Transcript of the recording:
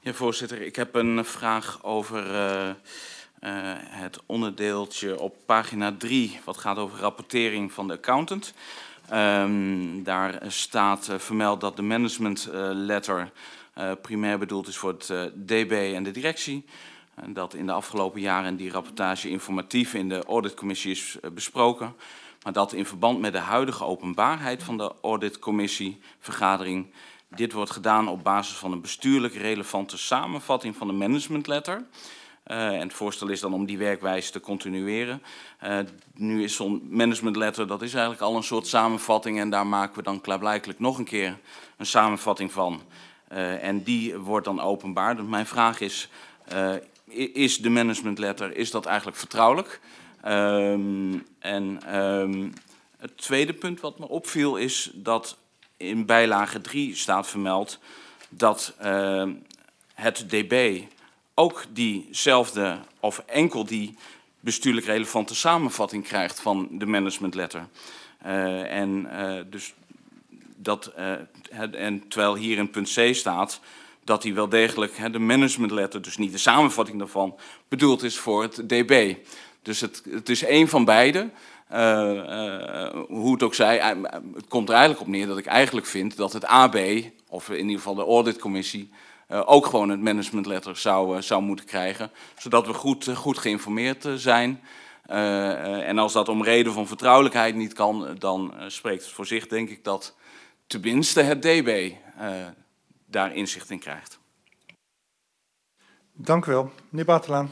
Ja, voorzitter. Ik heb een vraag over het onderdeeltje op pagina 3, wat gaat over rapportering van de accountant. Daar staat vermeld dat de management letter primair bedoeld is voor het DB en de directie. En dat in de afgelopen jaren die rapportage informatief in de auditcommissie is besproken. Maar dat in verband met de huidige openbaarheid van de auditcommissievergadering dit wordt gedaan op basis van een bestuurlijk relevante samenvatting van de managementletter. En het voorstel is dan om die werkwijze te continueren. Nu is zo'n managementletter, dat is eigenlijk al een soort samenvatting en daar maken we dan klaarblijkelijk nog een keer een samenvatting van. En die wordt dan openbaar. Dus mijn vraag is de managementletter, is dat eigenlijk vertrouwelijk? Het tweede punt wat me opviel is dat in bijlage 3 staat vermeld dat het DB ook diezelfde of enkel die bestuurlijk relevante samenvatting krijgt van de managementletter. Terwijl hier in punt C staat dat die wel degelijk de managementletter, dus niet de samenvatting daarvan, bedoeld is voor het DB. Dus het is één van beide. Hoe het ook zij, het komt er eigenlijk op neer dat ik eigenlijk vind dat het AB, of in ieder geval de auditcommissie, ook gewoon het managementletter zou moeten krijgen. Zodat we goed geïnformeerd zijn. En als dat om reden van vertrouwelijkheid niet kan, dan spreekt het voor zich, denk ik, dat tenminste het DB daar inzicht in krijgt. Dank u wel. Meneer Batelaan.